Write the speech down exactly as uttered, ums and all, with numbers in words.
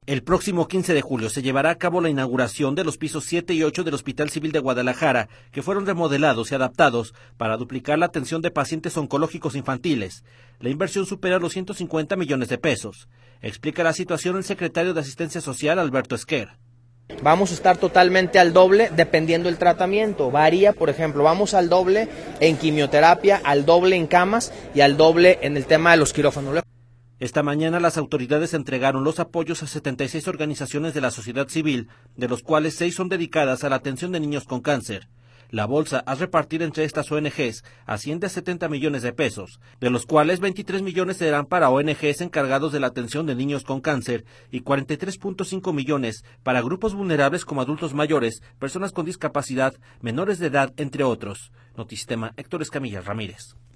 El próximo quince de julio se llevará a cabo la inauguración de los pisos siete y ocho del Hospital Civil de Guadalajara, que fueron remodelados y adaptados para duplicar la atención de pacientes oncológicos infantiles. La inversión supera los ciento cincuenta millones de pesos. Explica la situación el secretario de Asistencia Social, Alberto Esquer. Vamos a estar totalmente al doble dependiendo del tratamiento. Varía, por ejemplo, vamos al doble en quimioterapia, al doble en camas y al doble en el tema de los quirófanos. Esta mañana las autoridades entregaron los apoyos a setenta y seis organizaciones de la sociedad civil, de los cuales seis son dedicadas a la atención de niños con cáncer. La bolsa a repartir entre estas O N Ges asciende a setenta millones de pesos, de los cuales veintitrés millones serán para O N Ges encargados de la atención de niños con cáncer y cuarenta y tres punto cinco millones para grupos vulnerables como adultos mayores, personas con discapacidad, menores de edad, entre otros. Notisistema, Héctor Escamilla Ramírez.